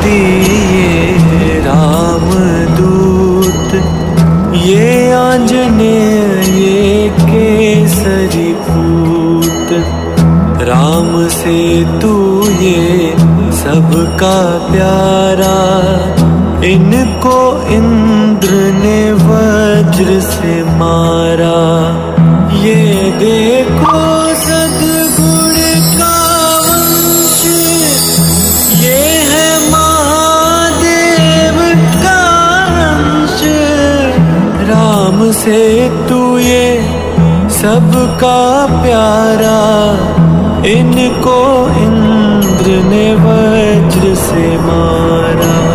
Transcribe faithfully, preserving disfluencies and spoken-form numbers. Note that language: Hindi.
दिए रामदूत, ये आंजनेय ये केसरी पूत। राम से तू ये सबका प्यारा, इनको इंद्र ने वज्र से मारा। ये देखो सद्गुण का वंश, ये है महादेव का अंश। राम से तू ये सबका प्यारा, इनको इंद्र ने वज्र से मारा।